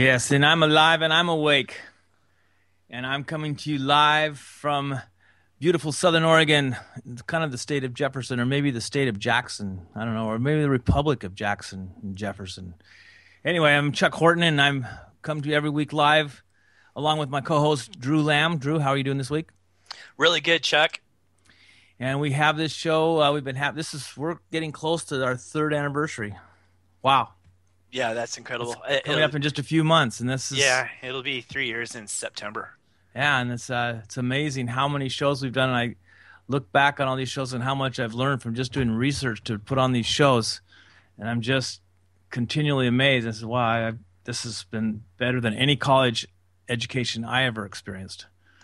Yes, and I'm alive and I'm awake. And I'm coming to you live from beautiful Southern Oregon, kind of the state of Jefferson, or maybe the state of Jackson. I don't know, or maybe the Republic of Jackson and Jefferson. Anyway, I'm Chuck Horton, and I'm coming to you every week live, along with my co-host Drew Lamb. Drew, how are you doing this week? Really good, Chuck. And we have this show. We're getting close to our third anniversary. Wow, Yeah, that's it's incredible. coming up in just a few months, and this is Yeah, it'll be 3 years in September. yeah, and it's amazing how many shows we've done. And I look back on all these shows and how much I've learned from just doing research to put on these shows, and I'm just continually amazed. This is why this has been better than any college education I ever experienced.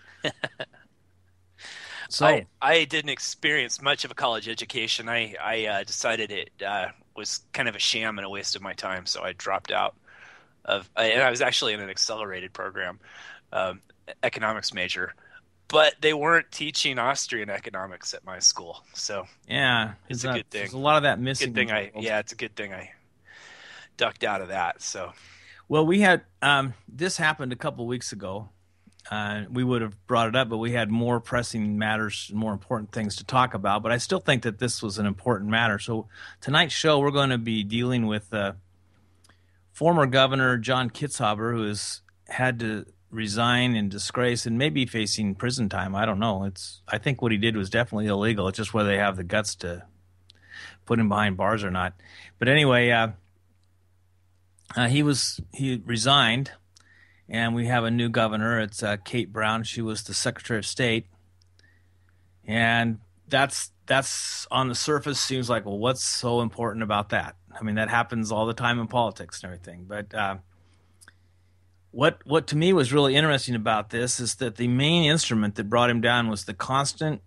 So, I didn't experience much of a college education. I decided it was kind of a sham and a waste of my time, so I dropped out and I was actually in an accelerated program, um, economics major, but they weren't teaching Austrian economics at my school, so yeah, it's a good there's thing. a lot of that missing Good in thing the world. it's a good thing I ducked out of that. So Well, we had this happened a couple weeks ago. We would have brought it up, but we had more pressing matters, more important things to talk about. But I still think that this was an important matter. So tonight's show, we're going to be dealing with former Governor John Kitzhaber, who has had to resign in disgrace and maybe facing prison time. I don't know. I think what he did was definitely illegal. It's just whether they have the guts to put him behind bars or not. But anyway, he resigned, and we have a new governor. It's Kate Brown. She was the Secretary of State, and that's on the surface seems like, well, what's so important about that? I mean, that happens all the time in politics and everything. But what to me was really interesting about this is that the main instrument that brought him down was the constant,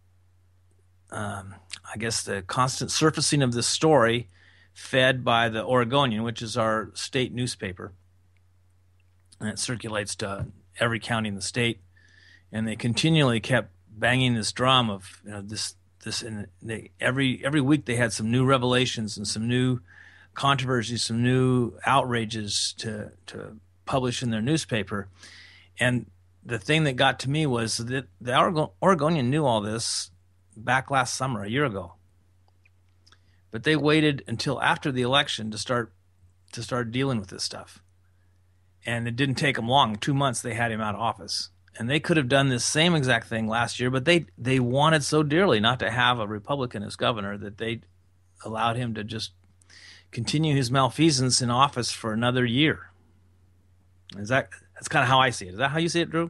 I guess, the constant surfacing of this story, fed by the Oregonian, which is our state newspaper, and it circulates to every county in the state. And they continually kept banging this drum of this, and every week they had some new revelations and some new controversies, some new outrages to publish in their newspaper. And the thing that got to me was that the Oregonian knew all this back last summer, a year ago, but they waited until after the election to start dealing with this stuff. And it didn't take them long. 2 months they had him out of office. And they could have done this same exact thing last year, but they wanted so dearly not to have a Republican as governor that they allowed him to just continue his malfeasance in office for another year. That's kind of how I see it. Is that how you see it, Drew?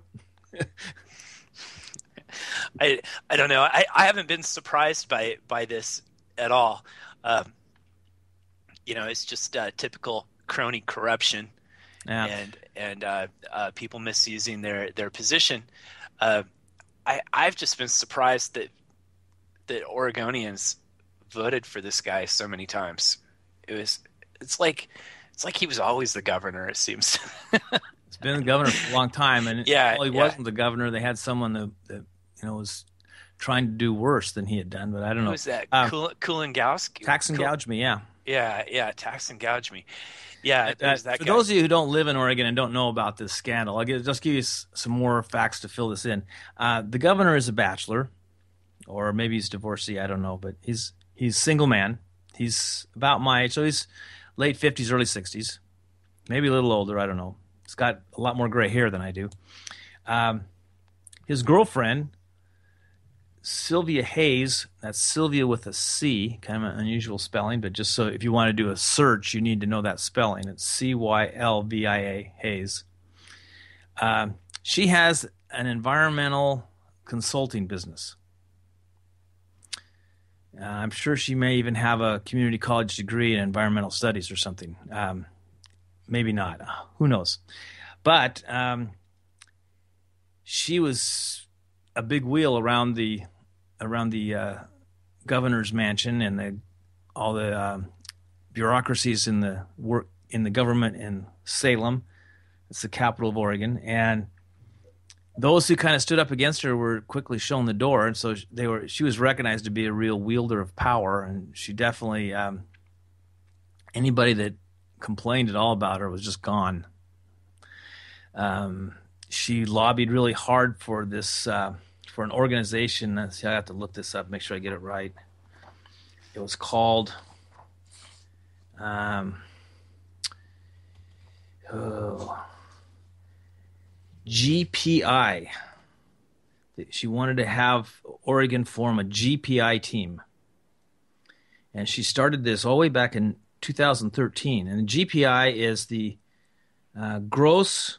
I don't know. I haven't been surprised by this at all. Um, it's just typical crony corruption Yeah. and people misusing their position. Uh, I've just been surprised that Oregonians voted for this guy so many times. It's like he was always the governor. It seems. He's been the governor for a long time, and Yeah, while he yeah. wasn't the governor, they had someone that was trying to do worse than he had done. But I don't Who know. was that? Uh, Kulingowski? Tax and gouge me, yeah. Yeah, yeah. Tax and gouge me. Yeah, it was that For guy. those of you who don't live in Oregon and don't know about this scandal, just give you some more facts to fill this in. The governor is a bachelor, or maybe he's divorcee. I don't know, but he's single man. He's about my age, so he's late 50s, early 60s, maybe a little older. I don't know. He's got a lot more gray hair than I do. Um, his girlfriend, Sylvia Hayes, that's Sylvia with a C, kind of an unusual spelling, but just so if you want to do a search, you need to know that spelling. It's Cylvia Hayes. She has an environmental consulting business. I'm sure she may even have a community college degree in environmental studies or something. Maybe not. Who knows? But she was a big wheel around the governor's mansion and all the bureaucracies in the government in Salem. It's the capital of Oregon, and those who kind of stood up against her were quickly shown the door, and so she was recognized to be a real wielder of power, and she definitely anybody that complained at all about her was just gone. She lobbied really hard for this for an organization. See, I have to look this up, make sure I get it right. It was called um, oh, GPI. She wanted to have Oregon form a GPI team, and she started this all the way back in 2013. And the GPI is the gross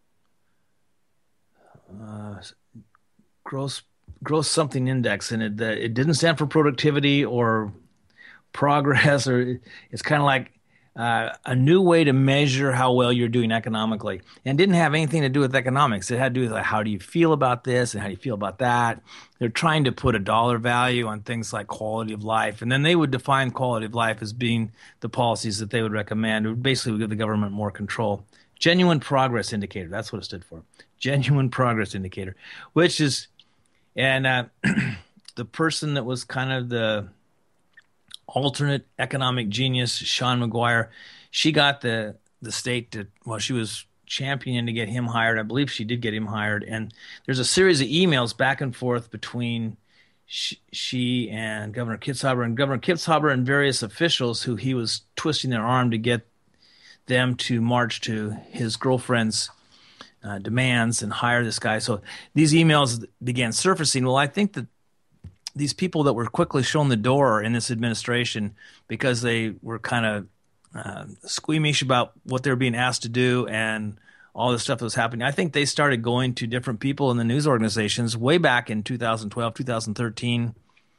uh, gross gross something index, and it didn't stand for productivity or progress, or it's kind of like a new way to measure how well you're doing economically, and didn't have anything to do with economics. It had to do with like, how do you feel about this and how do you feel about that. They're trying to put a dollar value on things like quality of life, and then they would define quality of life as being the policies that they would recommend. It would basically give the government more control. Genuine progress indicator, that's what it stood for. Genuine progress indicator, which is, and the person that was kind of the alternate economic genius, Sean McGuire, she got the state to, well, she was championing to get him hired. I believe she did get him hired. And there's a series of emails back and forth between she and Governor Kitzhaber and various officials who he was twisting their arm to get them to march to his girlfriend's demands and hire this guy. So these emails began surfacing. Well, I think that these people that were quickly shown the door in this administration because they were kind of squeamish about what they were being asked to do and all this stuff that was happening. I think they started going to different people in the news organizations way back in 2012, 2013,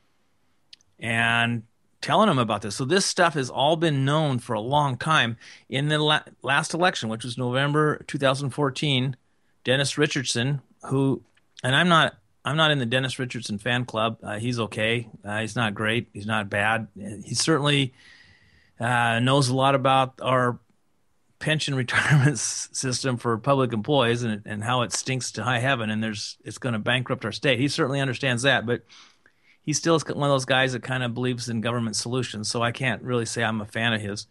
and telling them about this. So this stuff has all been known for a long time. In the last election, which was November 2014, Dennis Richardson, who, and I'm not in the Dennis Richardson fan club. He's okay. He's not great. He's not bad. He certainly knows a lot about our pension retirement system for public employees and how it stinks to high heaven, and it's going to bankrupt our state. He certainly understands that, but he still is one of those guys that kind of believes in government solutions, so I can't really say I'm a fan of his.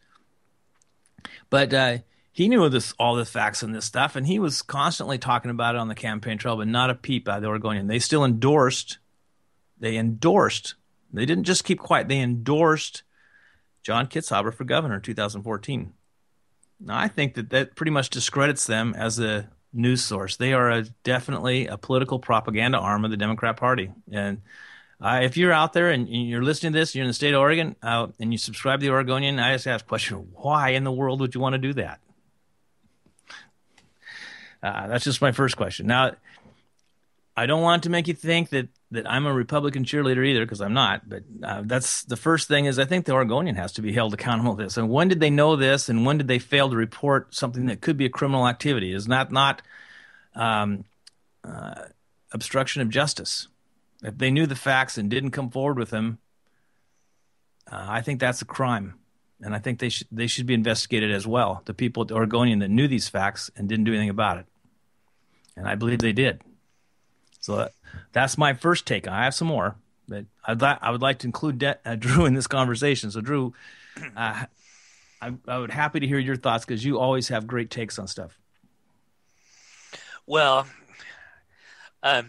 But he knew all the facts and this stuff, and he was constantly talking about it on the campaign trail, but not a peep out of the Oregonian. They still endorsed, they didn't just keep quiet, they endorsed John Kitzhaber for governor in 2014. Now, I think that pretty much discredits them as a news source. They are definitely a political propaganda arm of the Democrat Party. And if you're out there and you're listening to this, you're in the state of Oregon, and you subscribe to the Oregonian, I just ask the question, why in the world would you want to do that? That's just my first question. Now, I don't want to make you think that I'm a Republican cheerleader either, because I'm not. But that's the first thing is I think the Oregonian has to be held accountable to this. And when did they know this, and when did they fail to report something that could be a criminal activity? Is not obstruction of justice. If they knew the facts and didn't come forward with them, I think that's a crime. And I think they should be investigated as well. The people at the Oregonian that knew these facts and didn't do anything about it. And I believe they did. So that's my first take. I have some more, but I would like to include Drew in this conversation. So Drew, I would happy to hear your thoughts because you always have great takes on stuff. Well, I'm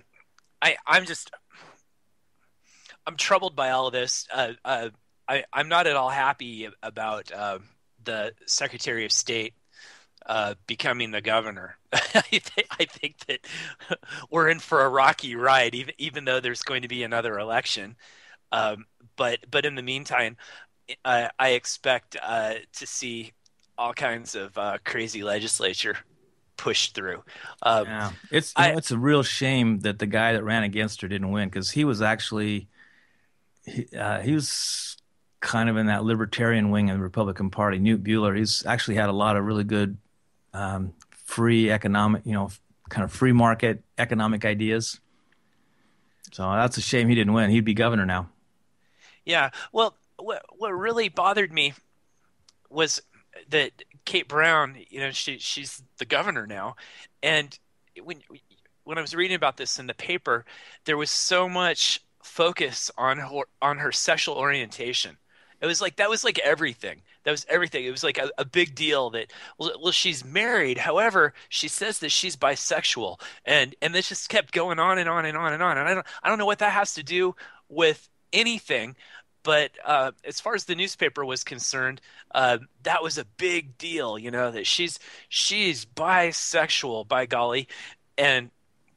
troubled by all of this. I'm not at all happy about the Secretary of State becoming the governor. I think that we're in for a rocky ride, even though there's going to be another election. But in the meantime, I expect to see all kinds of crazy legislature pushed through. Yeah. It's a real shame that the guy that ran against her didn't win, because he was actually he was kind of in that libertarian wing of the Republican Party. Newt Buehler, he's actually had a lot of really good free economic, kind of free market economic ideas. So that's a shame he didn't win. He'd be governor now. Yeah. Well, what really bothered me was that Kate Brown, she's the governor now, and when I was reading about this in the paper, there was so much focus on her sexual orientation, It was like that was like everything. That was everything. It was like a big deal that well, she's married. However, she says that she's bisexual, and this just kept going on and on and on and on. And I don't know what that has to do with anything, but as far as the newspaper was concerned, that was a big deal. You know that she's bisexual, by golly, and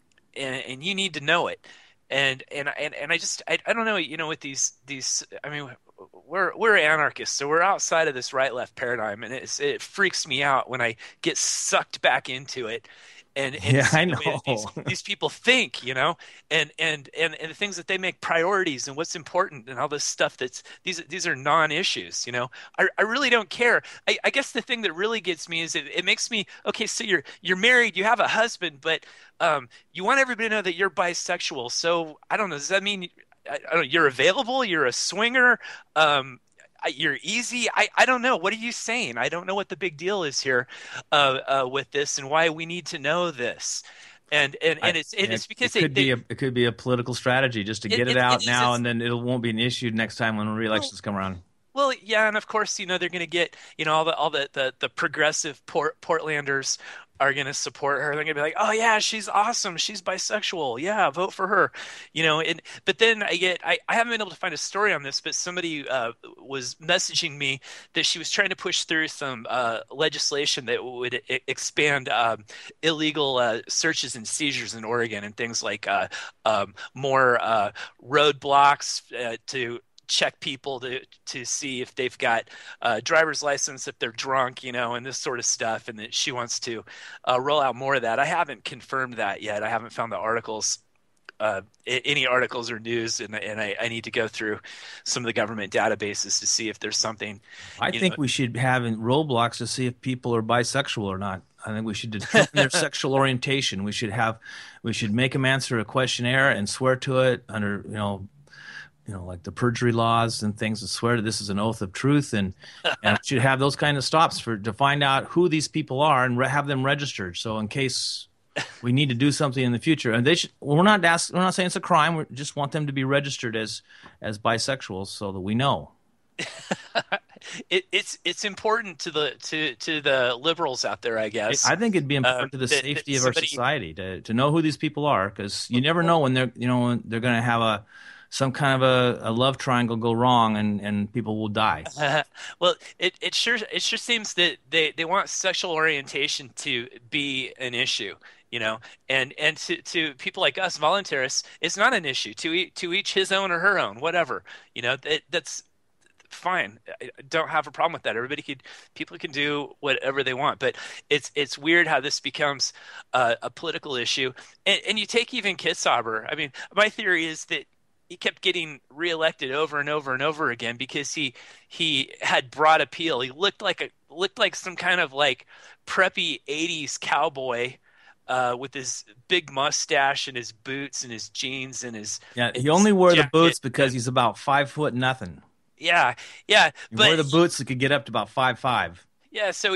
and you need to know it. And I just I don't know, you know, with these I mean, we're anarchists, so we're outside of this right left paradigm, and it freaks me out when I get sucked back into it, and Yeah, see I the way that these know. these people think, you know, and the things that they make priorities and what's important and all this stuff that's these are non-issues, you know. I really don't care. I guess the thing that really gets me is it makes me okay. So you're married, you have a husband, but you want everybody to know that you're bisexual. So I don't know. Does that mean I don't know, you're available? You're a swinger? You're easy? I don't know. What are you saying? I don't know what the big deal is here with this and why we need to know this. And it's because It could be a political strategy just to get it it out is now, it's and then it won't be an issue next time when well re-elections come around. Well, yeah, and of course, you know, they're going to get, you know, all the progressive Portlanders are going to support her. They're going to be like, "Oh yeah, she's awesome. She's bisexual. Yeah, vote for her." You know, and but then I haven't been able to find a story on this, but somebody was messaging me that she was trying to push through some legislation that would expand illegal searches and seizures in Oregon and things like more roadblocks to check people to see if they've got a driver's license, if they're drunk, you know, and this sort of stuff. And that she wants to roll out more of that. I haven't confirmed that yet. I haven't found the articles, any articles or news, and I need to go through some of the government databases to see if there's something, I you know. think we should have in roadblocks to see if people are bisexual or not. I think we should determine their sexual orientation. We should make them answer a questionnaire and swear to it under, like the perjury laws and things, and swear that this is an oath of truth, and we should have those kind of stops to find out who these people are and have them registered. So in case we need to do something in the future, and we're not saying it's a crime. We just want them to be registered as bisexuals so that we know. It's important to the liberals out there, I guess. I think it'd be important to the That safety of our somebody society to know who these people are, because you never know when when they're going to have some kind of a love triangle go wrong, and people will die. well, it sure seems that they want sexual orientation to be an issue, you know, and to people like us voluntarists, it's not an issue. To each his own or her own, whatever, you know. That's fine. I don't have a problem with that. People can do whatever they want, but it's weird how this becomes a political issue. And you take even Kitzhaber. I mean, my theory is that he kept getting reelected over and over and over again because he had broad appeal. He looked like some kind of like preppy '80s cowboy with his big mustache and his boots and his jeans and his Yeah, and he his only wore the jacket. boots because he's about 5 foot nothing. Yeah, yeah, He but wore the boots that could get up to about 5'5". yeah. So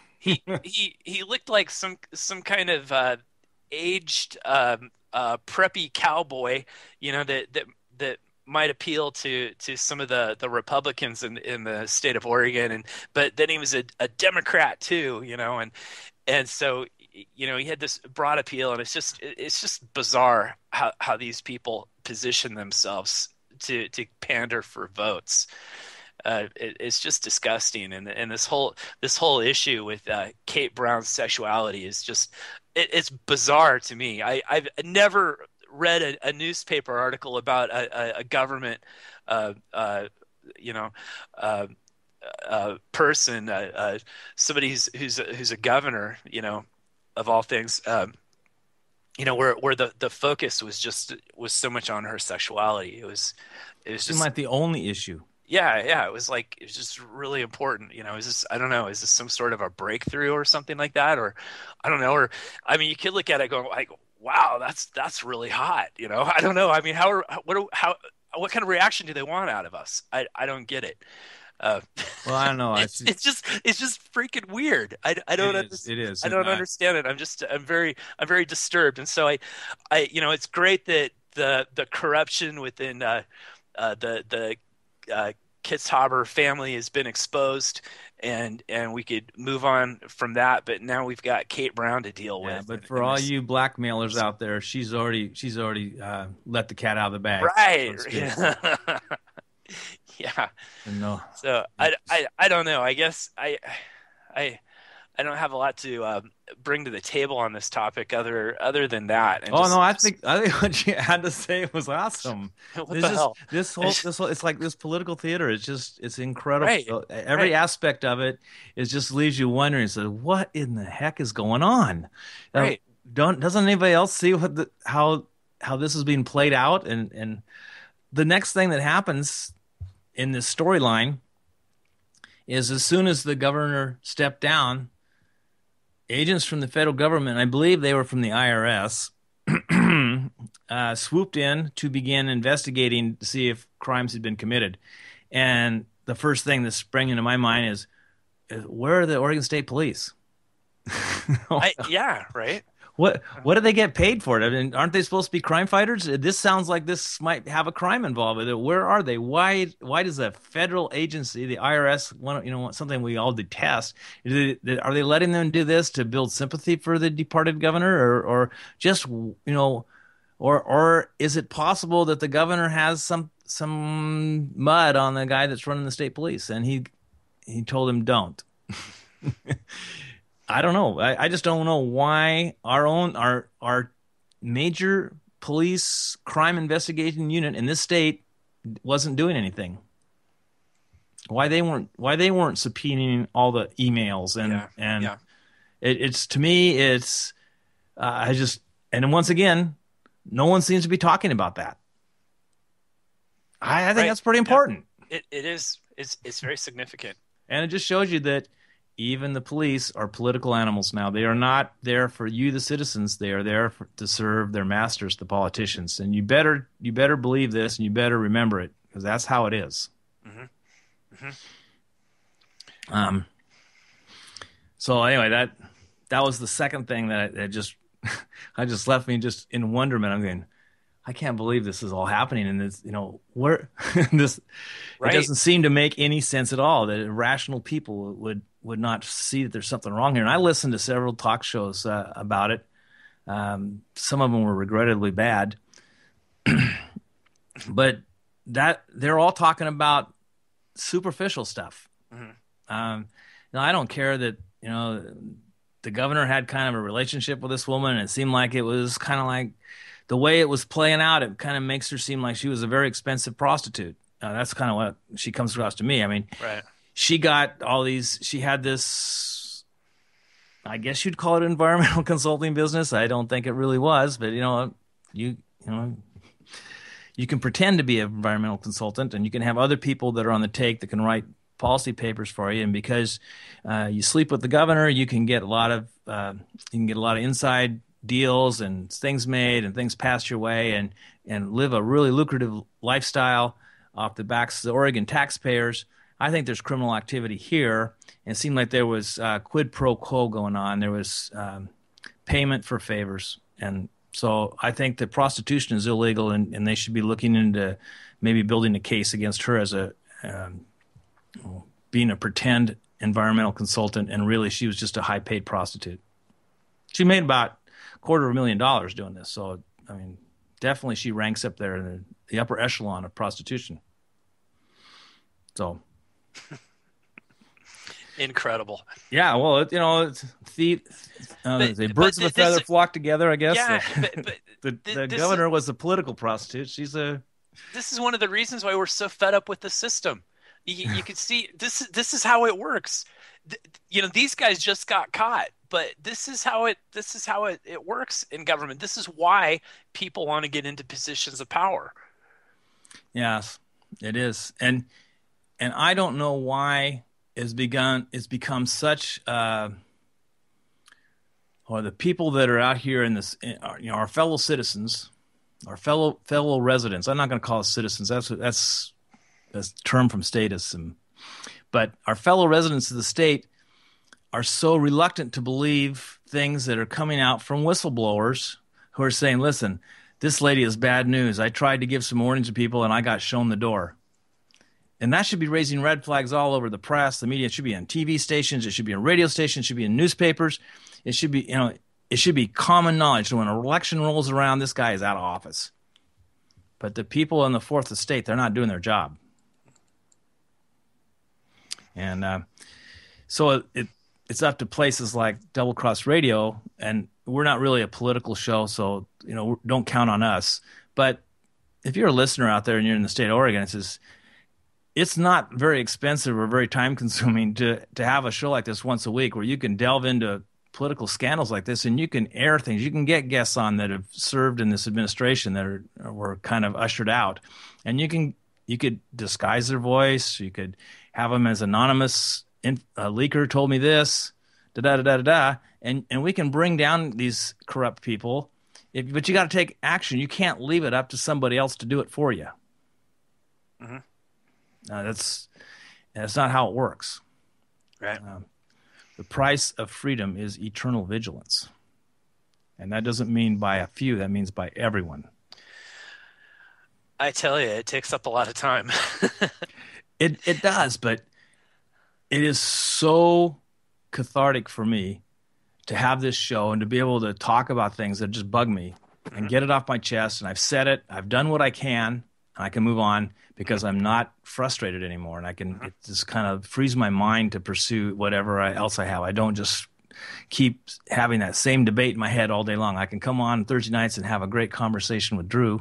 he looked like some kind of aged preppy cowboy, you know, that might appeal to some of the Republicans in the state of Oregon, and but then he was a Democrat too, you know, and so you know he had this broad appeal, and it's just bizarre how these people position themselves to pander for votes. It's just disgusting, and this whole issue with Kate Brown's sexuality is just it's bizarre to me. I've never read a newspaper article about a government, you know, uh, person, somebody who's a governor, you know, of all things, you know, where the focus was so much on her sexuality. It was Seemed just like the only issue. yeah, it was just really important. You know, I don't know, is this some sort of a breakthrough or something like that? Or I don't know, or I mean, you could look at it going like, wow, that's really hot. You know, I don't know. I mean, what kind of reaction do they want out of us? I don't get it. Uh, Well, I don't know. it's just freaking weird. I don't It is, I and don't understand it. I'm very disturbed. And so you know, it's great that the corruption within the Kitzhaber family has been exposed, and we could move on from that. But now we've got Kate Brown to deal Yeah, with. but And, for and all this, you blackmailers out there, she's already let the cat out of the bag, so right. to speak. Yeah. No, So I don't know. I guess I I don't have a lot to bring to the table on this topic other than that, and oh no, I just think what you had to say was awesome. what This the is hell? I this just, whole it's like this political theater. It's incredible. right, Every right, aspect of it is just leaves you wondering. So what in the heck is going on? Uh, right. doesn't anybody else see how this is being played out? And the next thing that happens in this storyline is as soon as the governor stepped down, agents from the federal government, I believe they were from the IRS, swooped in to begin investigating to see if crimes had been committed. And the first thing that sprang into my mind is where are the Oregon State Police? Yeah, right. What do they get paid for it? I mean, aren't they supposed to be crime fighters? This sounds like this might have a crime involved with it. Where are they? Why does a federal agency, the IRS, want something we all detest? Are they letting them do this to build sympathy for the departed governor, or just or is it possible that the governor has some mud on the guy that's running the state police, and he told him don't? I don't know. I just don't know why our major police crime investigation unit in this state wasn't doing anything. Why they weren't subpoenaing all the emails and Yeah, and yeah, it's to me it's I just and then once again no one seems to be talking about that. I think right. that's pretty Yeah, important. it is. It's very significant. And it just shows you that even the police are political animals now. They are not there for you, the citizens. They are there to serve their masters, the politicians. And you better believe this, and you better remember it, because that's how it is. Hmm. Hmm. Um. So anyway, that was the second thing that just I just left me just in wonderment. I'm going, I can't believe this is all happening, and this, where this it Right. doesn't seem to make any sense at all that rational people would not see that there's something wrong here. And I listened to several talk shows about it. Some of them were regrettably bad, but that they're all talking about superficial stuff. Hmm. I don't care that the governor had kind of a relationship with this woman, and it seemed like it was kind of like the way it was playing out. It kind of makes her seem like she was a very expensive prostitute. That's kind of what she comes across to me. I mean, Right. she got all these. She had this. I guess you'd call it environmental consulting business. I don't think it really was, but you know, you can pretend to be an environmental consultant, and you can have other people that are on the take that can write policy papers for you. And because you sleep with the governor, you can get a lot of inside deals and things made and things passed your way, and live a really lucrative lifestyle off the backs of the Oregon taxpayers. I think there's criminal activity here. And it seemed like there was quid pro quo going on. There was payment for favors. And so I think that prostitution is illegal, and they should be looking into maybe building a case against her as being a pretend environmental consultant, and really she was just a high-paid prostitute. She made about $250,000 doing this. So, I mean, definitely she ranks up there in the upper echelon of prostitution. So, Incredible. yeah, well, it's the birds of a feather flock together, I guess. Yeah, So, but the this governor was a political prostitute. She's a this is one of the reasons why we're so fed up with the system. You can see this is how it works. These guys just got caught, but this is how it works in government. This is why people want to get into positions of power. yes, it is, and I don't know why it's become such. Or the people that are out here in this, our fellow citizens, our fellow residents. I'm not going to call us citizens. That's a term from statism. But our fellow residents of the state are so reluctant to believe things that are coming out from whistleblowers who are saying, listen, this lady is bad news. I tried to give some warning to people, and I got shown the door. And that should be raising red flags all over the press, the media. It should be on TV stations. It should be on radio stations. It should be in newspapers. It should be, it should be common knowledge. So when an election rolls around, this guy is out of office. But the people in the Fourth Estate, they're not doing their job. And so it's up to places like Double Cross Radio, and we're not really a political show, so don't count on us. But if you're a listener out there and you're in the state of Oregon, it's not very expensive or very time consuming to have a show like this once a week where you can delve into political scandals like this, and you can air things. You can get guests on that have served in this administration that were kind of ushered out, and you could disguise their voice. You could have them as anonymous. A leaker told me this, and we can bring down these corrupt people. But you got to take action. You can't leave it up to somebody else to do it for you. Mm-hmm. That's not how it works. Right. The price of freedom is eternal vigilance. And that doesn't mean by a few, that means by everyone. I tell you, it takes up a lot of time. It does, but it is so cathartic for me to have this show and to be able to talk about things that just bug me and get it off my chest. And I've said it, I've done what I can, and I can move on because I'm not frustrated anymore. And it just kind of frees my mind to pursue whatever else I have. I don't just keep having that same debate in my head all day long. I can come on Thursday nights and have a great conversation with Drew,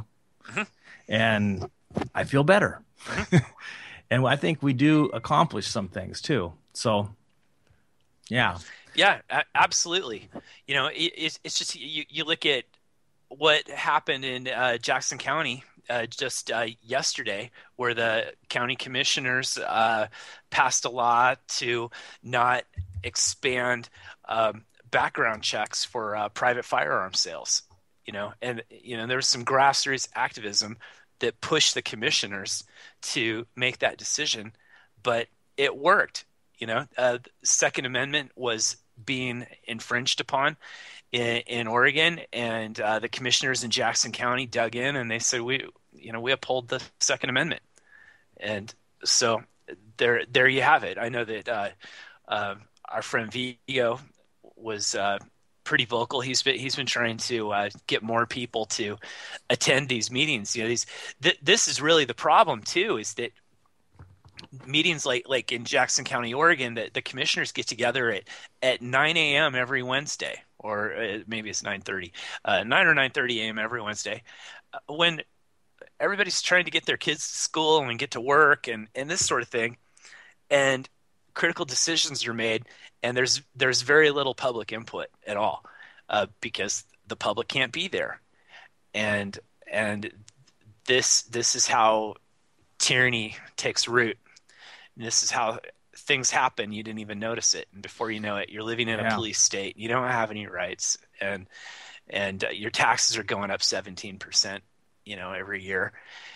and I feel better. And I think we do accomplish some things too. So, yeah. Yeah, absolutely. It's just you look at what happened in Jackson County just yesterday, where the county commissioners passed a law to not expand background checks for private firearm sales. And there was some grassroots activism that pushed the commissioners to make that decision, but it worked. The Second Amendment was being infringed upon in Oregon, and the commissioners in Jackson County dug in and they said, we uphold the Second Amendment. And so there you have it. I know that our friend Vigo was pretty vocal. He's been trying to get more people to attend these meetings. This is really the problem too, is that meetings like in Jackson County, Oregon, the commissioners get together at 9 a.m. every Wednesday, or maybe it's 9:30, 9 or 9:30 a.m. every Wednesday, when everybody's trying to get their kids to school and get to work and this sort of thing, and critical decisions are made, and there's very little public input at all, because the public can't be there, and this is how tyranny takes root. And this is how things happen. You didn't even notice it, and before you know it, you're living in a police state. You don't have any rights, and your taxes are going up 17%, every year.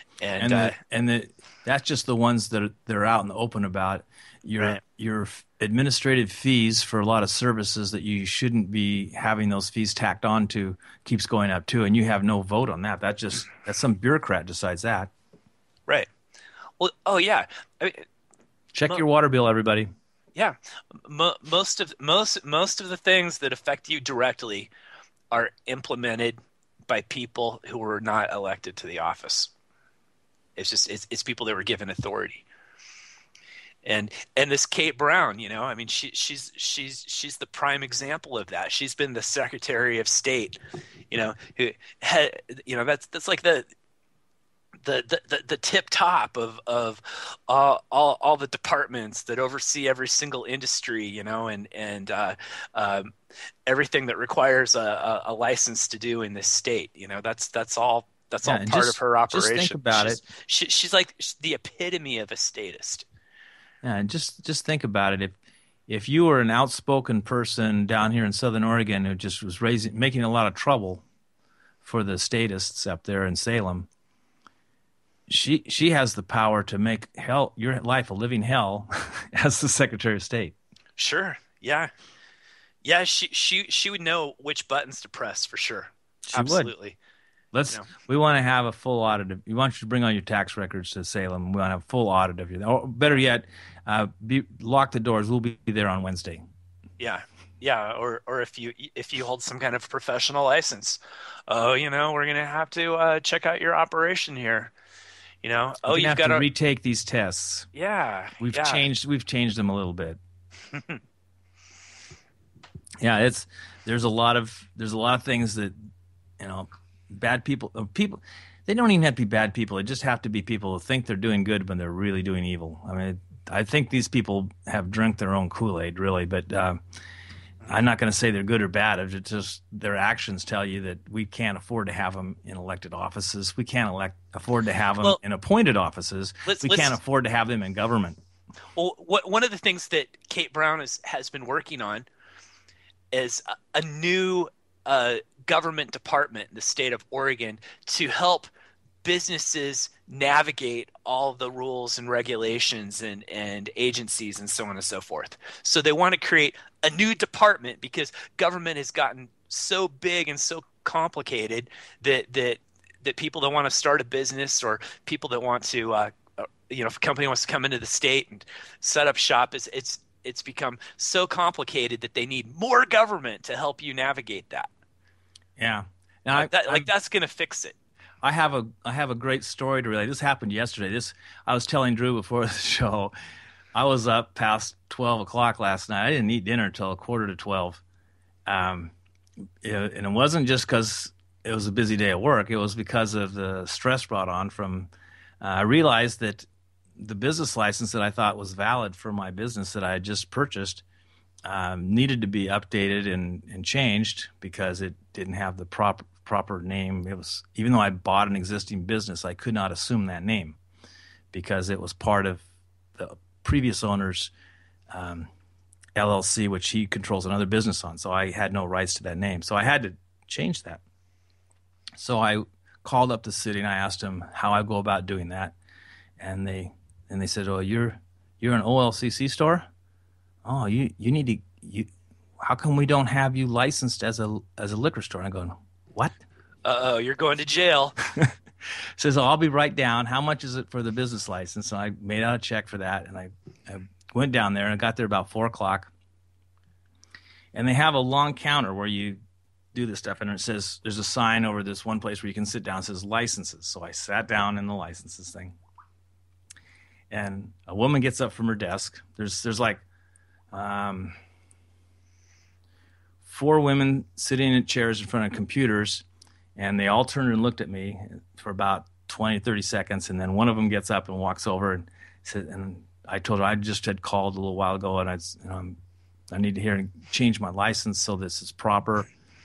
That's just the ones that are out in the open about your administrative fees for a lot of services that you shouldn't be having those fees tacked on to keeps going up too, and you have no vote on that. That's some bureaucrat decides that. Right. Well, oh yeah. Check your water bill, everybody. Yeah, most of the things that affect you directly are implemented by people who were not elected to the office. It's people that were given authority. And this Kate Brown, she's the prime example of that. She's been the Secretary of State, who had, that's like the tip top of all the departments that oversee every single industry, and everything that requires a license to do in this state. That's all part of her operation. Just think about it. She's like the epitome of a statist. Yeah, and just think about it. If you were an outspoken person down here in Southern Oregon who just was making a lot of trouble for the statists up there in Salem, she has the power to make your life a living hell as the Secretary of State. Sure. Yeah. She would know which buttons to press for sure. She Absolutely. would. You know, We want to have a full audit we want you to bring all your tax records to Salem. We want to have a full audit of you. Or better yet, lock the doors. We'll be there on Wednesday. yeah, yeah. Or if you hold some kind of professional license, oh, we're gonna have to check out your operation here. You're Oh, gonna you've have got to a retake these tests. yeah, We've yeah. changed them a little bit. Yeah, there's a lot of things that bad people they don't even have to be bad people. They just have to be people who think they're doing good when they're really doing evil. I mean, I think these people have drunk their own Kool-Aid, really, but I'm not going to say they're good or bad. It's just their actions tell you that we can't afford to have them in elected offices. We can't afford to have them Well, in appointed offices. We can't let's afford to have them in government. well, one of the things that Kate Brown has been working on is a new government department in the state of Oregon to help businesses navigate all the rules and regulations and agencies and so on and so forth. So they want to create a new department because government has gotten so big and so complicated that people that want to start a business or people that want to if a company wants to come into the state and set up shop, it's become so complicated that they need more government to help you navigate that. Yeah. Now, That's going to fix it. I have a great story to relate. This happened yesterday. I was telling Drew before the show. I was up past 12 o'clock last night. I didn't eat dinner until 11:45. And it wasn't just because it was a busy day at work. It was because of the stress brought on from. I realized that the business license that I thought was valid for my business that I had just purchased needed to be updated and changed because it didn't have the proper name. It was, even though I bought an existing business, I could not assume that name because it was part of the previous owner's LLC, which he controls another business on. So I had no rights to that name. So I had to change that. So I called up the city and I asked them how I go about doing that, and they said, "Oh, you're an OLCC store? Oh, you need to how come we don't have you licensed as a liquor store?" And I go, "What?" Uh-oh, you're going to jail. Says, "Oh, I'll be right down. How much is it for the business license?" So I made out a check for that, and I went down there and I got there about 4:00. And they have a long counter where you do this stuff, and it says there's a sign over this one place where you can sit down. It says licenses. So I sat down in the licenses thing, and a woman gets up from her desk. There's like 4 women sitting in chairs in front of computers, and they all turned and looked at me for about 20, 30 seconds, and then one of them gets up and walks over and said, and I told her I just had called a little while ago, and I need to hear and change my license so this is proper.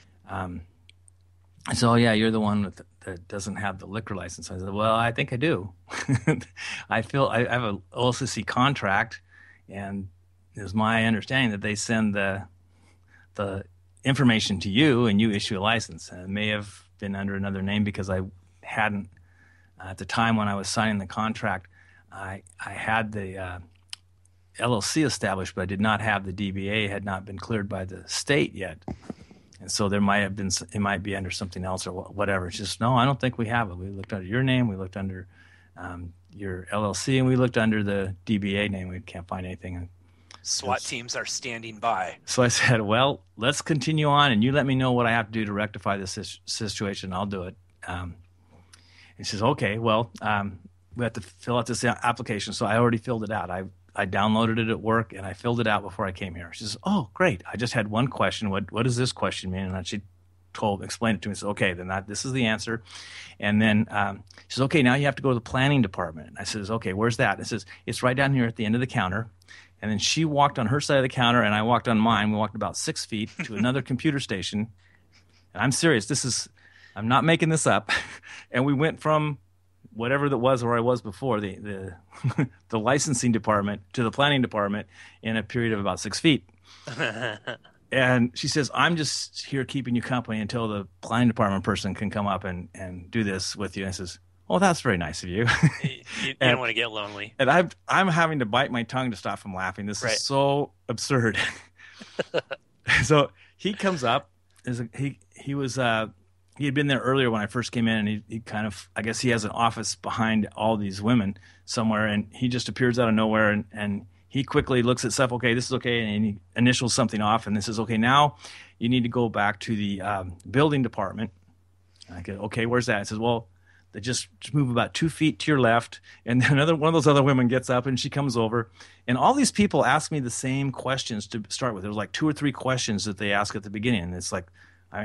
I said, "Oh yeah, you're the one that doesn't have the liquor license." I said, "Well, I think I do. I have a OLCC contract, and it was my understanding that they send the information to you and you issue a license. And it may have been under another name because I hadn't at the time when I was signing the contract. I had the LLC established, but I did not have the DBA. Had not been cleared by the state yet." And so it might be under something else or whatever. It's just, no, I don't think we have it. We looked under your name, we looked under your LLC, and we looked under the DBA name. We can't find anything. SWAT teams are standing by. So I said, "Well, let's continue on, and you let me know what I have to do to rectify this situation. I'll do it." He says, "Okay, well, we have to fill out this application." So I already filled it out. I downloaded it at work, and I filled it out before I came here. She says, "Oh, great. I just had one question. What does this question mean?" And she explained it to me. So, okay, then this is the answer. And then she says, "Okay, now you have to go to the planning department." And I says, "Okay, where's that?" And it says, "It's right down here at the end of the counter." And then she walked on her side of the counter, and I walked on mine. We walked about 6 feet to another computer station. And I'm serious. I'm not making this up. And we went from whatever that was where I was before, the the licensing department to the planning department in a period of about 6 feet. And she says, "I'm just here keeping you company until the planning department person can come up and do this with you." And I says, "Oh, that's very nice of you." You don't want to get lonely. And I'm having to bite my tongue to stop from laughing. This is so absurd. So he comes up. He was he had been there earlier when I first came in, and he kind of, I guess he has an office behind all these women somewhere, and he just appears out of nowhere, and he quickly looks at stuff. Okay, this is okay, and he initials something off, and this is okay. Now you need to go back to the building department. And I go, okay, where's that? He says, well, they just move about 2 feet to your left, and then another one of those other women gets up and she comes over, and all these people ask me the same questions to start with. There was like 2 or 3 questions that they ask at the beginning, and it's like,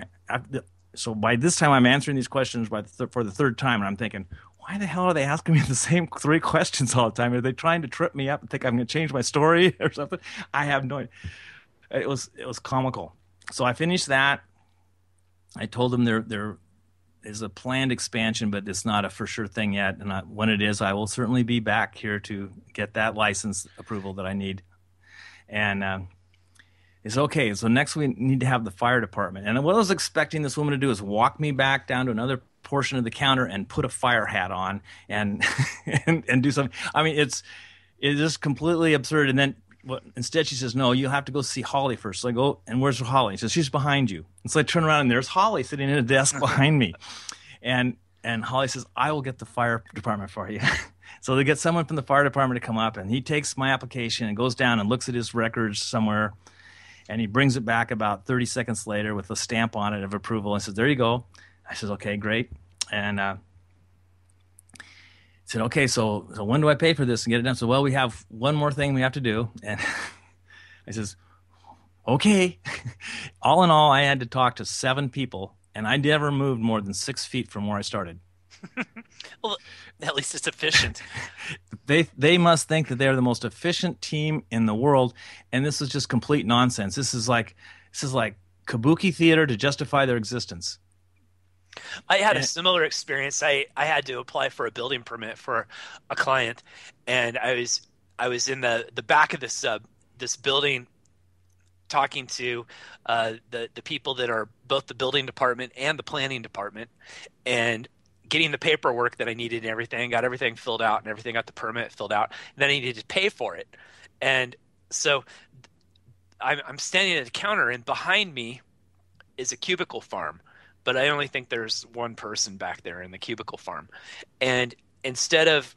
so by this time I'm answering these questions for the third time, and I'm thinking, why the hell are they asking me the same 3 questions all the time? Are they trying to trip me up and think I'm going to change my story or something? I have no idea. It was comical. So I finished that. I told them there is a planned expansion, but it's not a for sure thing yet. And when it is, I will certainly be back here to get that license approval that I need. And it's okay. So next we need to have the fire department. And what I was expecting this woman to do is walk me back down to another portion of the counter and put a fire hat on and and do something. I mean, it's just completely absurd. And then instead she says, no, you have to go see Holly first. So I go, and where's Holly? She says, she's behind you. And so I turn around, and there's Holly sitting at a desk behind me. And Holly says, I will get the fire department for you. So they get someone from the fire department to come up, and he takes my application and goes down and looks at his records somewhere, and he brings it back about 30 seconds later with a stamp on it of approval and says, there you go. I says, okay, great. And he said, okay, so when do I pay for this and get it done? So, well, we have one more thing we have to do. And I says, okay. All in all, I had to talk to 7 people, and I never moved more than 6 feet from where I started. Well, at least it's efficient. They must think that they're the most efficient team in the world, and this is just complete nonsense. This is like kabuki theater to justify their existence. I had a similar experience. I had to apply for a building permit for a client, and I was in the back of this building talking to the people that are both the building department and the planning department, and getting the paperwork that I needed and everything, got everything filled out and everything, got the permit filled out, and then I needed to pay for it. And so I'm standing at the counter, and behind me is a cubicle farm, but I only think there's one person back there in the cubicle farm. And instead of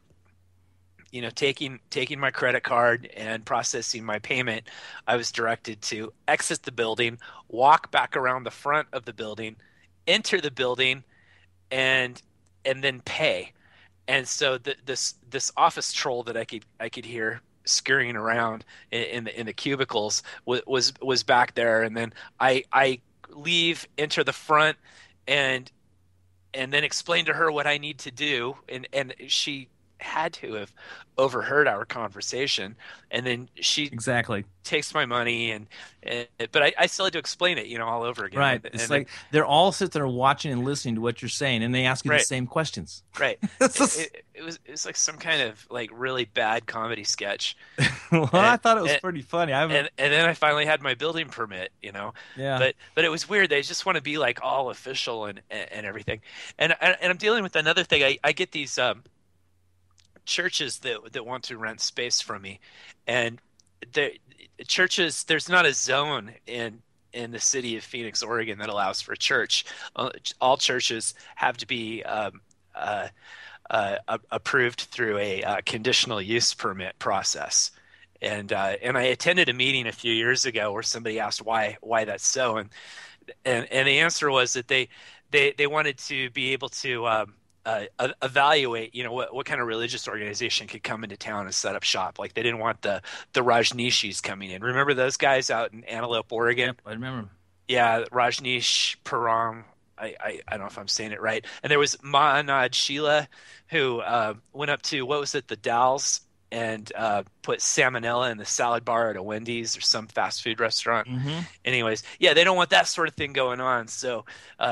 taking my credit card and processing my payment, I was directed to exit the building, walk back around the front of the building, enter the building, and then pay. And so this office troll that I could hear scurrying around in the cubicles was back there. And then I leave, enter the front, and then explain to her what I need to do, and she had to have overheard our conversation, and then she exactly takes my money, but I still had to explain it, all over again. Right. It's like they're all sit there watching and listening to what you're saying, and they ask you the same questions. Right. It was like some kind of like really bad comedy sketch. Well, I thought it was pretty funny. And then I finally had my building permit, Yeah. But it was weird. They just want to be like all official and everything. And I'm dealing with another thing. I get these churches that want to rent space from me, and the churches, there's not a zone in the city of Phoenix, Oregon, that allows for church. All churches have to be approved through a conditional use permit process. And I attended a meeting a few years ago where somebody asked why that's so, and the answer was that they wanted to be able to evaluate, what kind of religious organization could come into town and set up shop. Like they didn't want the Rajneeshis coming in. Remember those guys out in Antelope, Oregon? Yep, I remember them. Yeah, Rajneesh Param. I don't know if I'm saying it right. And there was Maanad Sheila, who went up to, what was it, the Dalles, and put salmonella in the salad bar at a Wendy's or some fast food restaurant. Mm-hmm. Anyways, yeah, they don't want that sort of thing going on. So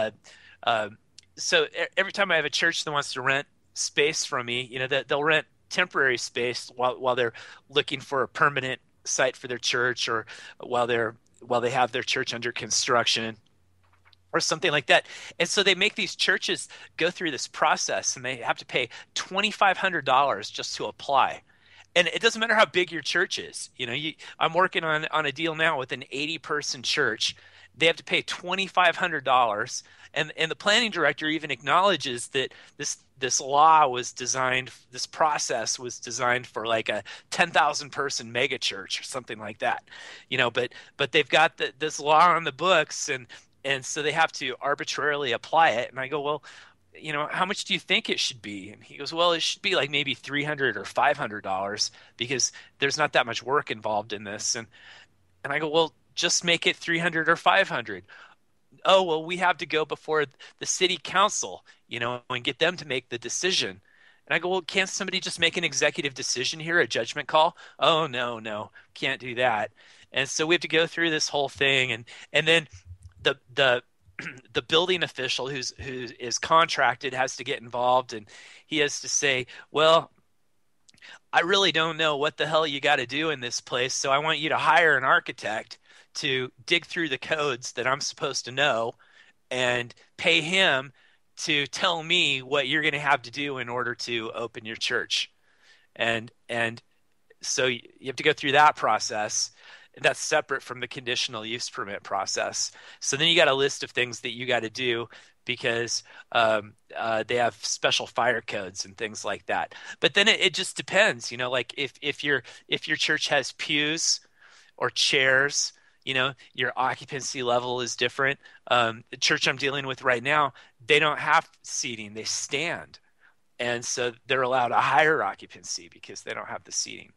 so every time I have a church that wants to rent space from me, they'll rent temporary space while they're looking for a permanent site for their church, or while they have their church under construction or something like that. And so they make these churches go through this process, and they have to pay $2,500 just to apply. and it doesn't matter how big your church is. I'm working on a deal now with an 80-person church. They have to pay $2,500, and the planning director even acknowledges that this process was designed for like a 10,000 person mega church or something like that. But they've got this law on the books, and so they have to arbitrarily apply it. And I go, well, how much do you think it should be? And he goes, well, it should be like maybe $300 or $500 because there's not that much work involved in this. And I go, well, just make it 300 or 500. Oh, well, we have to go before the city council, and get them to make the decision. And I go, well, can't somebody just make an executive decision here, a judgment call? Oh, no, no, can't do that. And so we have to go through this whole thing, and then the the building official who is contracted has to get involved, and he has to say, well, I really don't know what the hell you got to do in this place, so I want you to hire an architect to dig through the codes that I'm supposed to know and pay him to tell me what you're going to have to do in order to open your church. And so you have to go through that process. That's separate from the conditional use permit process. So then you got a list of things that you got to do because they have special fire codes and things like that. But then it just depends, like if your church has pews or chairs, your occupancy level is different. The church I'm dealing with right now, they don't have seating; they stand, and so they're allowed a higher occupancy because they don't have the seating.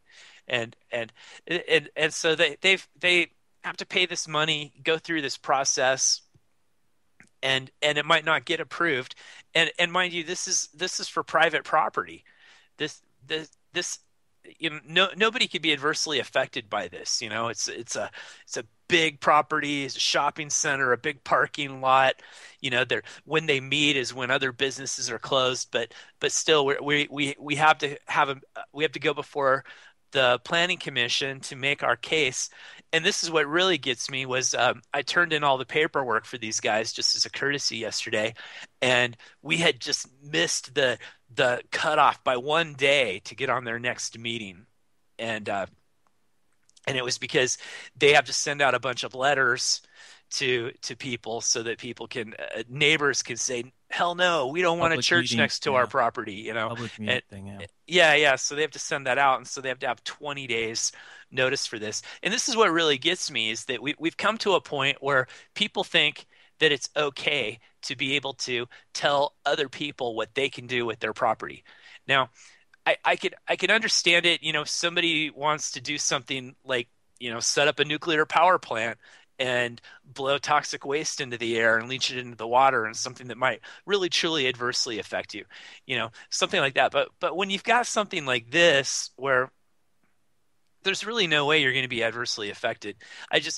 And so they have to pay this money, go through this process, and it might not get approved. And mind you, this is for private property. This no, nobody could be adversely affected by this. It's a big property, it's a shopping center, a big parking lot. They're when they meet is when other businesses are closed, but still we have to we have to go before the planning commission to make our case. And this is what really gets me was I turned in all the paperwork for these guys just as a courtesy yesterday, and we had just missed the cutoff by one day to get on their next meeting. And it was because they have to send out a bunch of letters to people so that people can neighbors can say, hell no, we don't want a Public church meeting, next to yeah. our property, Public meeting and thing, yeah. yeah, so they have to send that out, and so they have to have 20 days notice for this. And this is what really gets me is that we've come to a point where people think that it's okay to be able to tell other people what they can do with their property. Now, I could understand it, if somebody wants to do something like, set up a nuclear power plant and blow toxic waste into the air and leach it into the water, and something that might really truly adversely affect you, something like that. But when you've got something like this where there's really no way you're going to be adversely affected, I just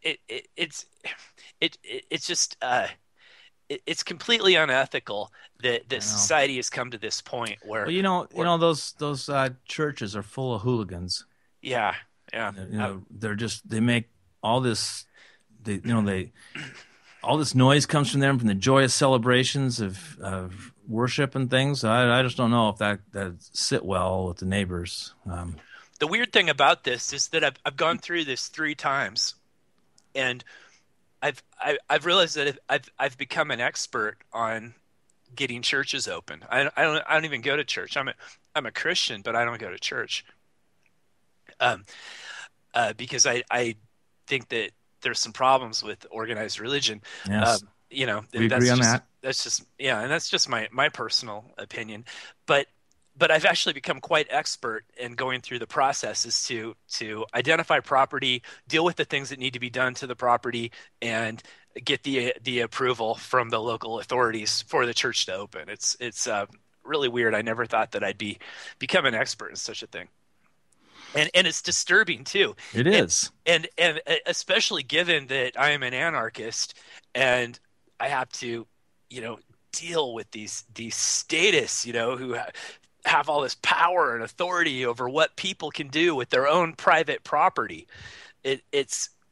it's just it's completely unethical that I know. society has come to this point where Well, those churches are full of hooligans. yeah, yeah. They're just they make all this. They all this noise comes from them, from the joyous celebrations of worship and things. I just don't know if that sit well with the neighbors. The weird thing about this is that I've gone through this 3 times, and I've realized that I've become an expert on getting churches open. I don't even go to church. I'm a Christian, but I don't go to church. Um, because I think that there's some problems with organized religion. Yes, we agree on that. That's just yeah, and that's just my personal opinion. But I've actually become quite expert in going through the processes to identify property, deal with the things that need to be done to the property, and get the approval from the local authorities for the church to open. It's really weird. I never thought that become an expert in such a thing. And it's disturbing too. It is. And especially given that I am an anarchist and I have to, deal with these statists, who have all this power and authority over what people can do with their own private property. It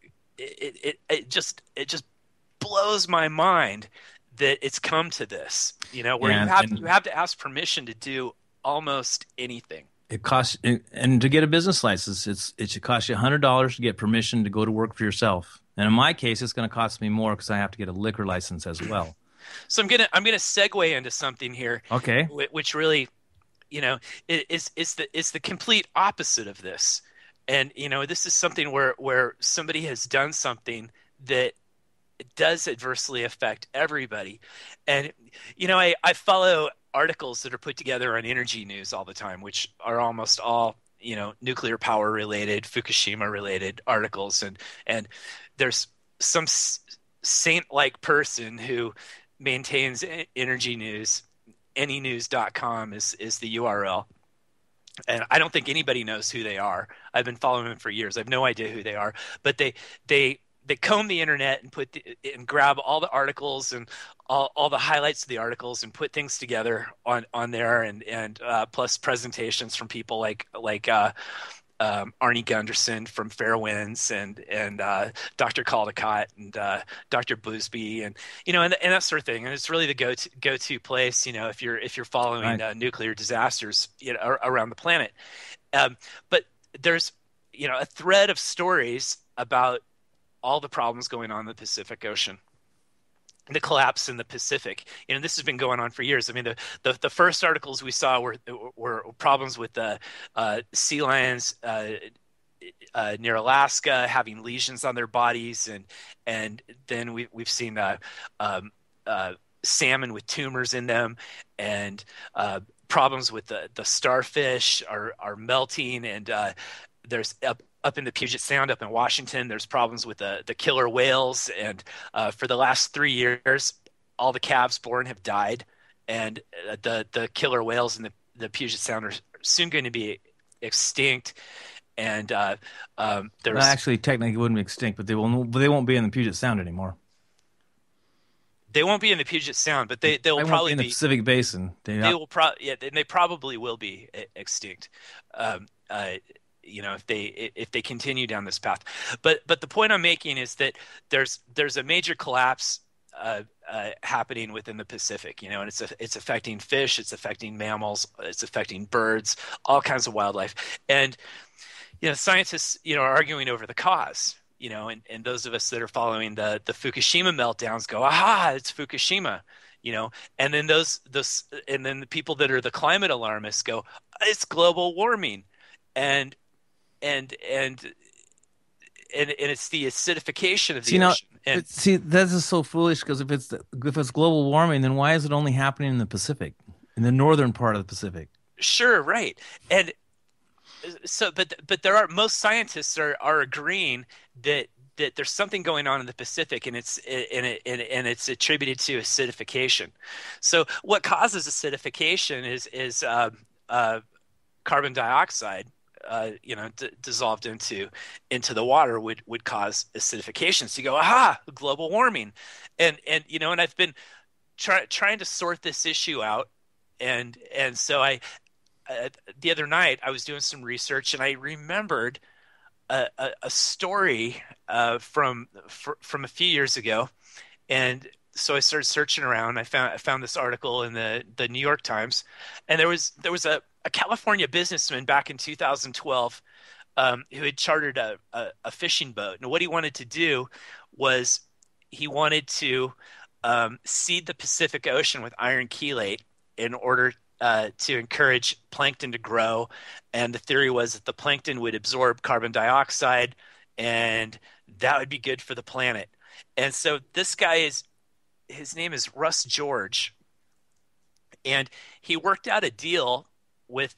just blows my mind that it's come to this, where Yeah, you have to ask permission to do almost anything. It costs, and to get a business license, it should cost you $100 to get permission to go to work for yourself. And in my case, it's going to cost me more because I have to get a liquor license as well. So I'm gonna segue into something here, Okay. which really, you know, is the complete opposite of this. And this is something where somebody has done something that does adversely affect everybody. And I follow articles that are put together on energy news all the time, which are almost all nuclear power related, Fukushima related articles, and there's some saint-like person who maintains energy news. Anynews.com is the URL, and I don't think anybody knows who they are. I've been following them for years. I have no idea who they are, but they comb the internet and and grab all the articles and all the highlights of the articles and put things together on there, and plus presentations from people like Arnie Gunderson from Fairwinds, and Dr. Caldecott, and Dr. Boosby, and that sort of thing. And it's really the go to place, if you're following Right. nuclear disasters, around the planet. But there's a thread of stories about all the problems going on in the Pacific Ocean, the collapse in the Pacific. This has been going on for years. I mean, the first articles we saw were problems with the sea lions near Alaska having lesions on their bodies, and then we've seen salmon with tumors in them, and problems with the starfish are melting, and there's up in the Puget Sound, up in Washington, there's problems with the killer whales. And for the last 3 years, all the calves born have died, and the killer whales in the Puget Sound are soon going to be extinct. And Well, there's actually, technically, it wouldn't be extinct, but they won't be in the Puget Sound anymore. they won't be in the Puget Sound, but they will They won't be probably in the be. Pacific Basin. They will yeah, and they probably will be extinct. Um, uh, if they continue down this path. But the point I'm making is that there's a major collapse happening within the Pacific, and it's affecting fish, it's affecting mammals, it's affecting birds, all kinds of wildlife, and scientists are arguing over the cause. And those of us that are following the Fukushima meltdowns go, aha, it's Fukushima. And then and then the people that are the climate alarmists go, it's global warming, and and and and it's the acidification of See the now, ocean. And see this is so foolish because if it's global warming, then why is it only happening in the Pacific, in the northern part of the Pacific? sure, right. And so, but there are most scientists are agreeing that there's something going on in the Pacific, and it's attributed to acidification. So what causes acidification is carbon dioxide, dissolved into the water would cause acidification. So you go, aha, global warming, and I've been trying to sort this issue out, and so the other night I was doing some research, and I remembered a story from a few years ago, and so I started searching around. I found this article in the New York Times, and there was a California businessman back in 2012, who had chartered a fishing boat, and what he wanted to do was he wanted to seed the Pacific Ocean with iron chelate in order to encourage plankton to grow. And the theory was that the plankton would absorb carbon dioxide, and that would be good for the planet. And so this guy his name is Russ George, and he worked out a deal with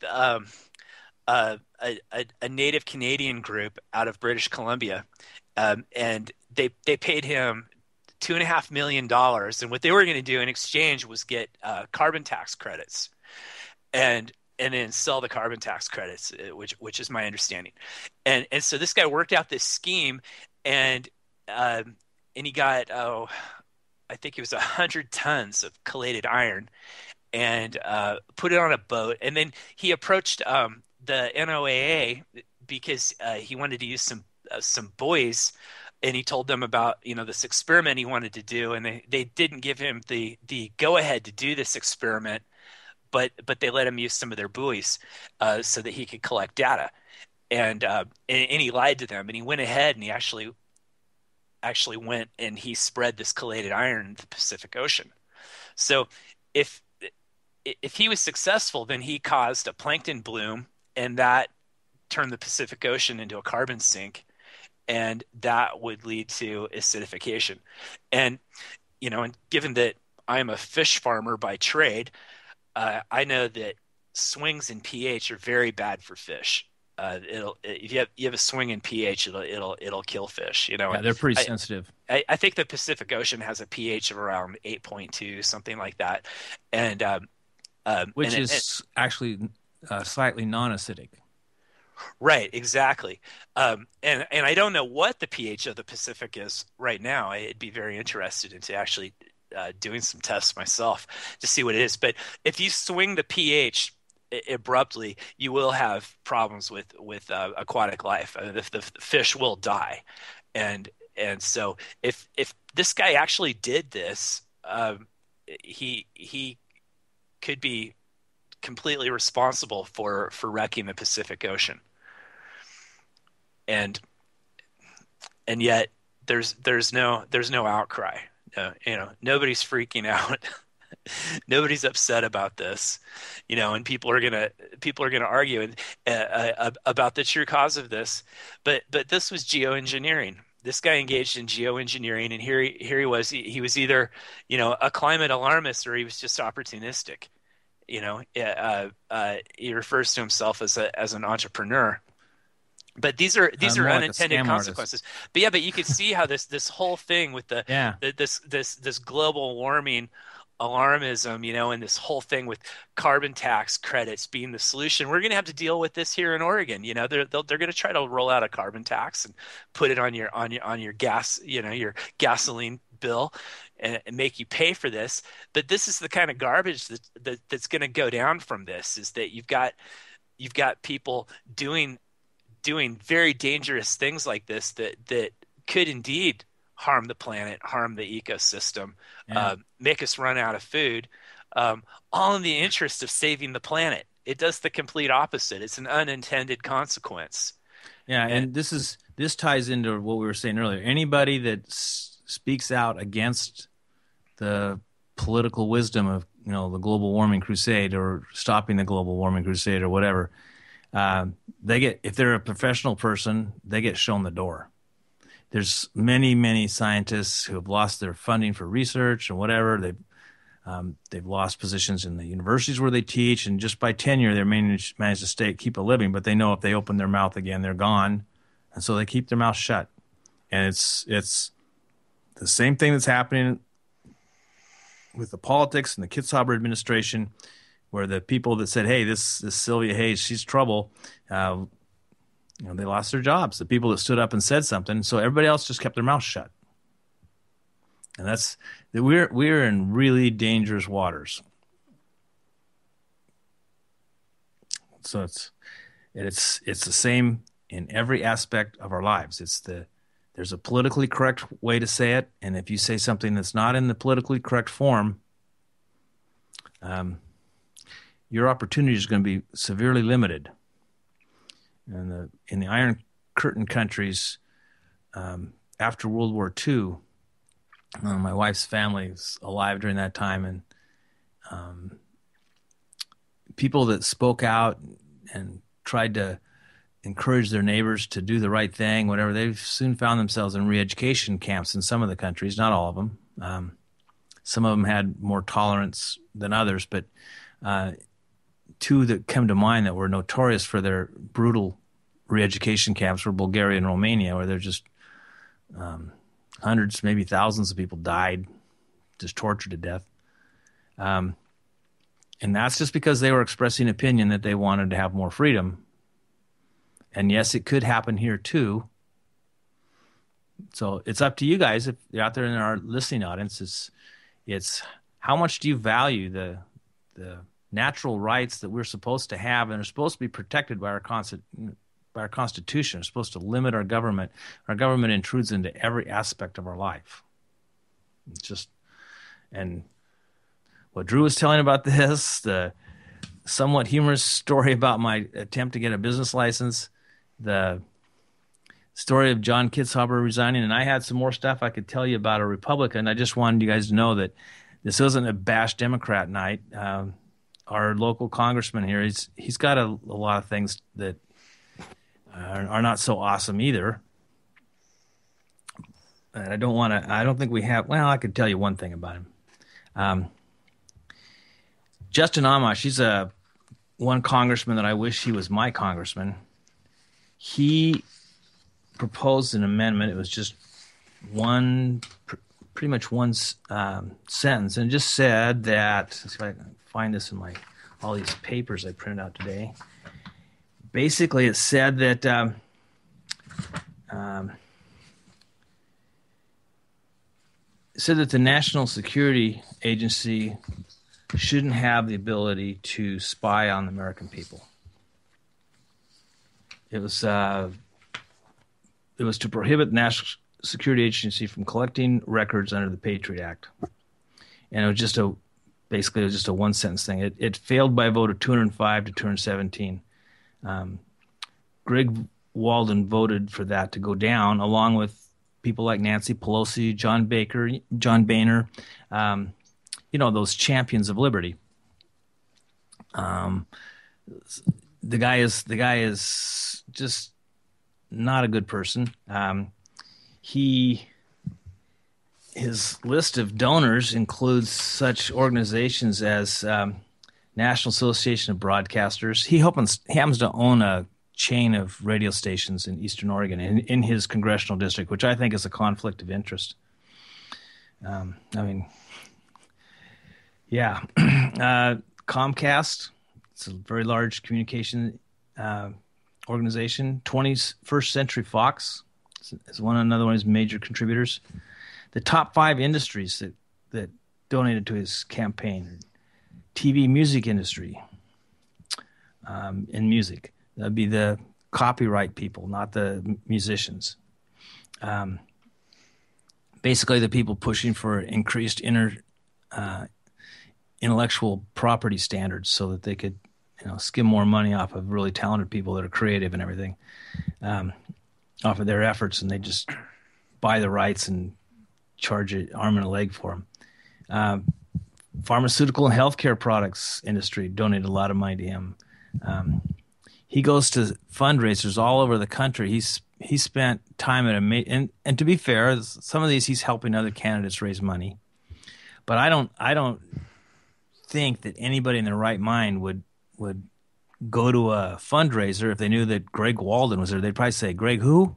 a native Canadian group out of British Columbia, and they paid him $2.5 million, and what they were going to do in exchange was get carbon tax credits, and then sell the carbon tax credits, which is my understanding. And so this guy worked out this scheme, and he got, I think it was 100 tons of chelated iron, and put it on a boat. And then he approached the NOAA because he wanted to use some buoys, and he told them about this experiment he wanted to do, and they didn't give him the go ahead to do this experiment. but they let him use some of their buoys so that he could collect data. And he lied to them, and he went ahead and he actually went and he spread this chelated iron in the Pacific Ocean. So if if he was successful, then he caused a plankton bloom, and that turned the Pacific Ocean into a carbon sink, and that would lead to acidification. And and given that I'm a fish farmer by trade, I know that swings in pH are very bad for fish. It'll if you have a swing in pH, it'll kill fish. Yeah, And they're pretty I, sensitive, I think the Pacific Ocean has a pH of around 8.2, something like that, and which is actually slightly non-acidic. right, exactly. And I don't know what the pH of the Pacific is right now. I'd be very interested into actually doing some tests myself to see what it is. But if you swing the pH abruptly, you will have problems with aquatic life. The fish will die, and so if this guy actually did this, he could be completely responsible for wrecking the Pacific Ocean. And yet there's no outcry. Nobody's freaking out. Nobody's upset about this, and people are gonna argue about the true cause of this. But this was geoengineering. This guy engaged in geoengineering, and here he was. He was either a climate alarmist, or he was just opportunistic. He refers to himself as an entrepreneur. But these are More like a unintended scam artist. consequences. But yeah, but you could see how this whole thing with Yeah. this global warming alarmism, and this whole thing with carbon tax credits being the solution. We're going to have to deal with this here in Oregon. They're going to try to roll out a carbon tax and put it on your gas, your gasoline bill, and make you pay for this. But this is the kind of garbage that's going to go down from this. Is that you've got people doing very dangerous things like this that could indeed harm the planet, harm the ecosystem, Yeah. make us run out of food, all in the interest of saving the planet. It does the complete opposite. It's an unintended consequence. Yeah, And and this ties into what we were saying earlier. Anybody that speaks out against the political wisdom of the global warming crusade or stopping the global warming crusade or whatever, they get, if they're a professional person, they get shown the door. There's many scientists who have lost their funding for research and whatever. They've lost positions in the universities where they teach, and just by tenure, they manage to keep a living. But they know if they open their mouth again, they're gone, and so they keep their mouth shut. And it's the same thing that's happening with the politics and the Kitzhaber administration, where the people that said, "Hey, this Sylvia Hayes, she's trouble," they lost their jobs. The people that stood up and said something, so everybody else just kept their mouth shut. And we're in really dangerous waters. So it's the same in every aspect of our lives. There's a politically correct way to say it, and if you say something that's not in the politically correct form, your opportunity is going to be severely limited. And in the Iron Curtain countries, after World War II, my wife's family was alive during that time, and people that spoke out and tried to encourage their neighbors to do the right thing, whatever, they've soon found themselves in re-education camps in some of the countries, not all of them. Some of them had more tolerance than others, but two that come to mind that were notorious for their brutal re-education camps were Bulgaria and Romania, where they're just hundreds, maybe thousands of people died, just tortured to death. And that's just because they were expressing opinion that they wanted to have more freedom. And yes, it could happen here too. So it's up to you guys, if you're out there in our listening audience, it's how much do you value the natural rights that we're supposed to have and are supposed to be protected by our Constitution. Are supposed to limit our government. Our government intrudes into every aspect of our life. And what Drew was telling about this, the somewhat humorous story about my attempt to get a business license, the story of John Kitzhaber resigning, and I had some more stuff I could tell you about a Republican. I just wanted you guys to know that this isn't a bash Democrat night. Our local congressman here, he's got a lot of things that are not so awesome either. And I don't think we have. Well, I could tell you one thing about him. Justin Amash, he's one congressman that I wish he was my congressman. He proposed an amendment. It was just pretty much one sentence, and it just said that. Let's see if I can find this in all these papers I printed out today. Basically, it said that the National Security Agency shouldn't have the ability to spy on the American people. It was to prohibit the National Security Agency from collecting records under the Patriot Act, and it was just a one sentence thing. It failed by a vote of 205 to 217. Greg Walden voted for that to go down, along with people like Nancy Pelosi, John Boehner, those champions of liberty. The guy is just not a good person. His list of donors includes such organizations as National Association of Broadcasters. He happens to own a chain of radio stations in Eastern Oregon in his congressional district, which I think is a conflict of interest. Comcast, it's a very large communication organization. 21st Century Fox is another one of his major contributors. The top 5 industries that donated to his campaign: TV, music industry, in music. That'd be the copyright people, not the musicians. Basically, the people pushing for increased intellectual property standards so that they could, skim more money off of really talented people that are creative and everything, off of their efforts, and they just buy the rights and charge an arm and a leg for them. Pharmaceutical and healthcare products industry donated a lot of money to him. He goes to fundraisers all over the country. He spent time at and to be fair, some of these he's helping other candidates raise money. But I don't think that anybody in their right mind would go to a fundraiser if they knew that Greg Walden was there. They'd probably say, "Greg who?"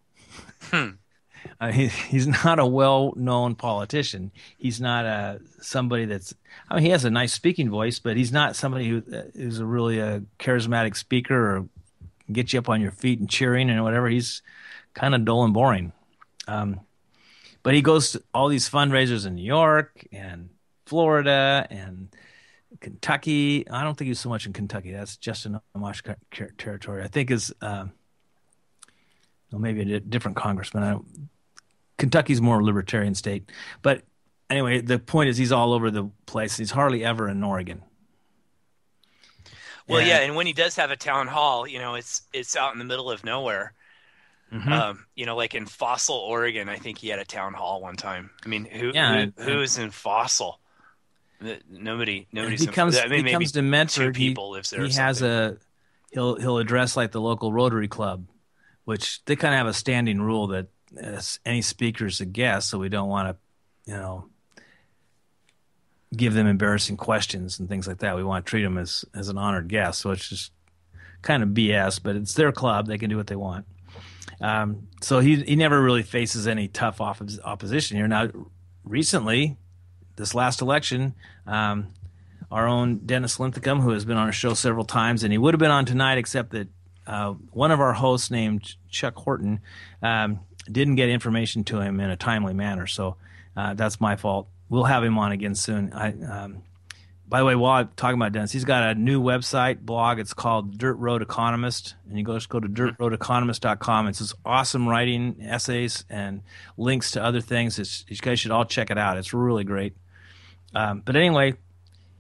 He's not a well-known politician. He's not somebody that's. He has a nice speaking voice, but he's not somebody who's really a charismatic speaker or get you up on your feet and cheering and whatever. He's kind of dull and boring. But he goes to all these fundraisers in New York and Florida and Kentucky. I don't think he's so much in Kentucky. That's Justin Amash territory. I think is maybe a different congressman. Kentucky's more a libertarian state. But anyway, the point is he's all over the place. He's hardly ever in Oregon. Well, and when he does have a town hall, it's out in the middle of nowhere. Mm-hmm. Like in Fossil, Oregon, I think he had a town hall one time. I mean, who's in Fossil? Nobody's. He comes to Medford. People lives there. He has he'll address like the local Rotary Club, which they kind of have a standing rule that any speaker is a guest, so we don't want to, give them embarrassing questions and things like that. We want to treat them as an honored guest. So it's just kind of BS, but it's their club. They can do what they want. So he never really faces any tough opposition here. Now, recently, this last election, our own Dennis Linthicum, who has been on our show several times, and he would have been on tonight, except that one of our hosts named Chuck Horton didn't get information to him in a timely manner. So that's my fault. We'll have him on again soon. By the way, while I'm talking about Dennis, he's got a new website, blog. It's called Dirt Road Economist, and you just go to dirtroadeconomist.com. It's just awesome writing, essays, and links to other things. You guys should all check it out. It's really great. But anyway,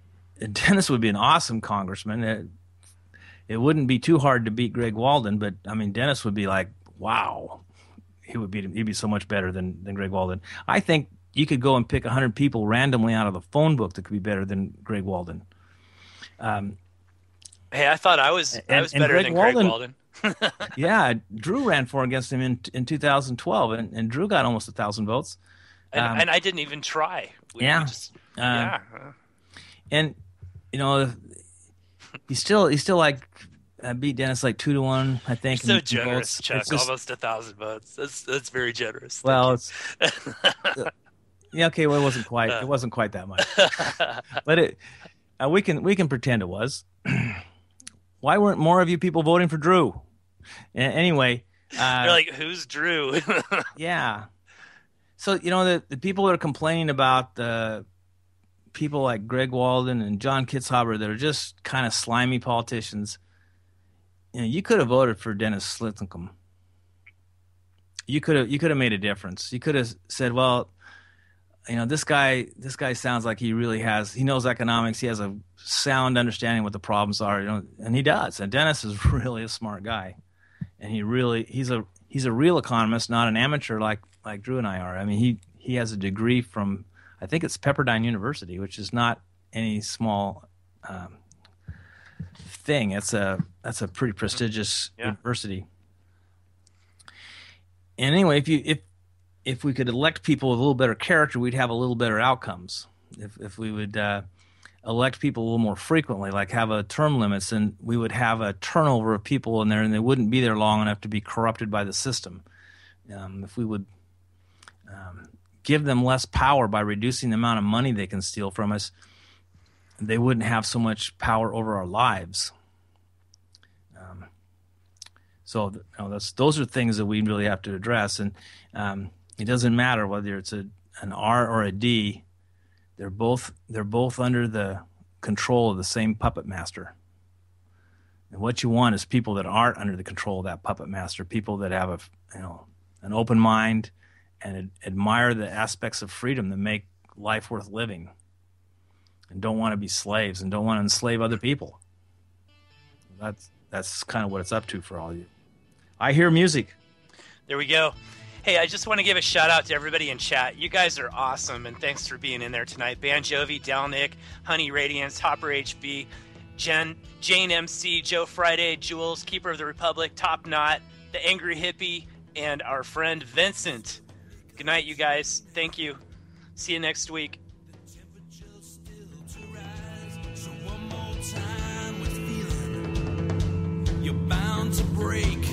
Dennis would be an awesome congressman. It wouldn't be too hard to beat Greg Walden, but I mean, Dennis would be like, wow, he'd be so much better than Greg Walden. I think you could go and pick 100 people randomly out of the phone book that could be better than Greg Walden. Hey, I thought I was better than Greg Walden. Yeah, Drew ran against him in 2012, and Drew got almost 1,000 votes. And I didn't even try. And you know, he still like beat Dennis like 2-1, I think. You're so generous, Chuck. Almost 1,000 votes. That's very generous. Well, yeah, okay. Well, it wasn't quite that much, but we can pretend it was. Why weren't more of you people voting for Drew? Anyway, you're like, who's Drew? Yeah. So the people that are complaining about the people like Greg Walden and John Kitzhaber that are just kind of slimy politicians. You could have voted for Dennis Slitcomb. You could have made a difference. You could have said, well, this guy sounds like he knows economics. He has a sound understanding what the problems are, and he does. And Dennis is really a smart guy, and he's a real economist, not an amateur like Drew and I are. I mean, he has a degree from, I think it's Pepperdine University, which is not any small thing. That's a pretty prestigious university. And anyway, if we could elect people with a little better character, we'd have a little better outcomes. If we would elect people a little more frequently, like have a term limits, and we would have a turnover of people in there, and they wouldn't be there long enough to be corrupted by the system. If we would give them less power by reducing the amount of money they can steal from us, they wouldn't have so much power over our lives. So those are things that we really have to address, and it doesn't matter whether it's an R or a D. They're both under the control of the same puppet master. And what you want is people that aren't under the control of that puppet master, people that have an open mind and admire the aspects of freedom that make life worth living, and don't want to be slaves and don't want to enslave other people. That's kind of what it's up to for all of you. I hear music. There we go. Hey, I just want to give a shout out to everybody in chat. You guys are awesome, and thanks for being in there tonight. Banjovi, Delnick, Honey Radiance, Hopper HB, Jane MC, Joe Friday, Jules, Keeper of the Republic, Top Knot, The Angry Hippie, and our friend Vincent. Good night, you guys. Thank you. See you next week. You're bound to break.